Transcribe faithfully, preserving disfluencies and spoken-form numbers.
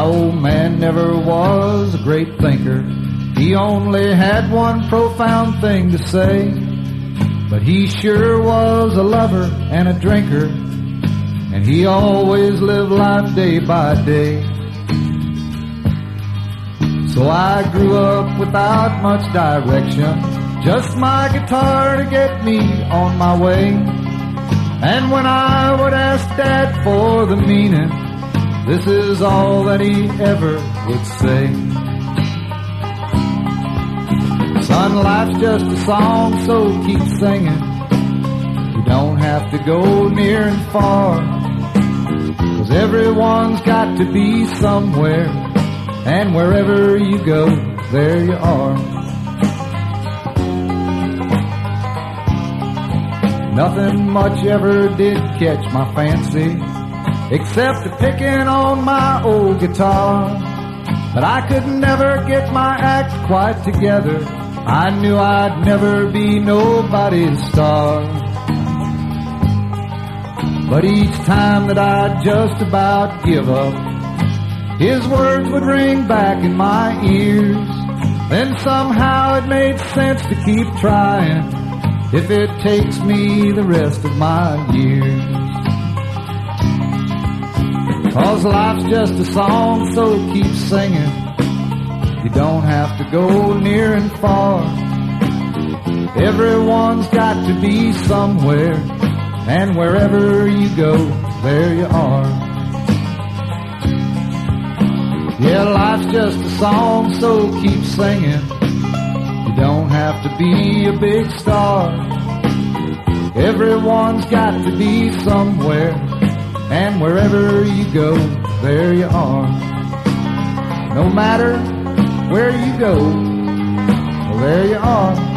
old man never was a great thinker. He only had one profound thing to say. But he sure was a lover and a drinker, and he always lived life day by day. So I grew up without much direction, just my guitar to get me on my way. And when I would ask Dad for the meaning, this is all that he ever would say. Son, life's just a song, so keep singing. You don't have to go near and far, 'cause everyone's got to be somewhere, and wherever you go, there you are. Nothing much ever did catch my fancy, except picking on my old guitar. But I could never get my act quite together. I knew I'd never be nobody's star. But each time that I'd just about give up, his words would ring back in my ears. Then somehow it made sense to keep trying, if it takes me the rest of my years. 'Cause life's just a song, so keep singing. You don't have to go near and far. Everyone's got to be somewhere, and wherever you go, there you are. Yeah, life's just a song, so keep singing. You don't have to be a big star. Everyone's got to be somewhere, and wherever you go, there you are. No matter where you go, well, there you are.